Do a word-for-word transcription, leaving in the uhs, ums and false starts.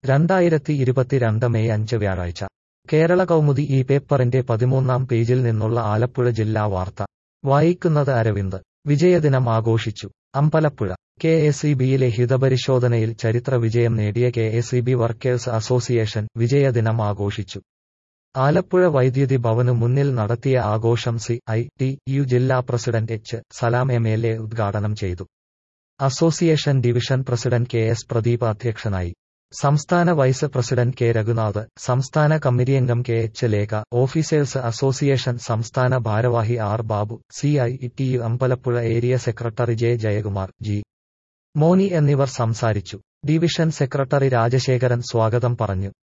രണ്ടായിരത്തി ഇരുപത്തിരണ്ട് മെയ് അഞ്ച് വ്യാഴാഴ്ച കേരള കൗമുദി ഈ പേപ്പറിന്റെ പതിമൂന്നാം പേജിൽ നിന്നുള്ള ആലപ്പുഴ ജില്ലാ വാർത്ത വായിക്കുന്നത് അരവിന്ദ്. വിജയദിനം ആഘോഷിച്ചു. അമ്പലപ്പുഴ. കെ എസ് ഇ ബിയിലെ ഹിതപരിശോധനയിൽ ചരിത്ര വിജയം നേടിയ K S E B workers association വിജയദിനം ആഘോഷിച്ചു. ആലപ്പുഴ വൈദ്യുതി ഭവനു മുന്നിൽ നടത്തിയ ആഘോഷം സി ഐ ടി യു ജില്ലാ president H Salam M L A ഉദ്ഘാടനം ചെയ്തു. Association division president K S Pradeep അധ്യക്ഷനായി. സംസ്ഥാന വൈസ് പ്രസിഡന്റ് കെ രഘുനാഥ്, സംസ്ഥാന കമ്മിറ്റിയംഗം K H Lekha, officers association സംസ്ഥാന ഭാരവാഹി R Babu, C I T U Ambalappuzha area secretary J Jayakumar, G Moni എന്നിവർ സംസാരിച്ചു. ഡിവിഷൻ സെക്രട്ടറി രാജശേഖരൻ സ്വാഗതം പറഞ്ഞു.